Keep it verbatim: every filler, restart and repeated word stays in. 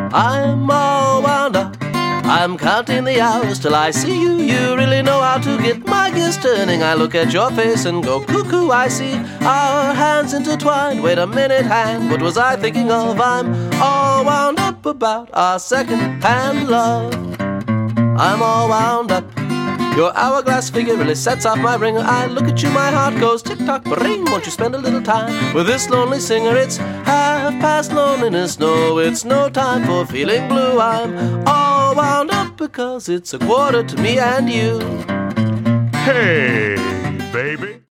I'm all wound up. I'm counting the hours till I see you. You really know how to get my gears turning. I look at your face and go cuckoo. I see our hands intertwined. Wait a minute, hand, what was I thinking of? I'm all wound up about our second-hand love. I'm all wound up. Your hourglass figure really sets off my ringer. I look at you, my heart goes tick-tock, ring. Won't you spend a little time with this lonely singer? It's half past loneliness. No, it's no time for feeling blue. I'm all wound up because it's a quarter to me and you. Hey, baby.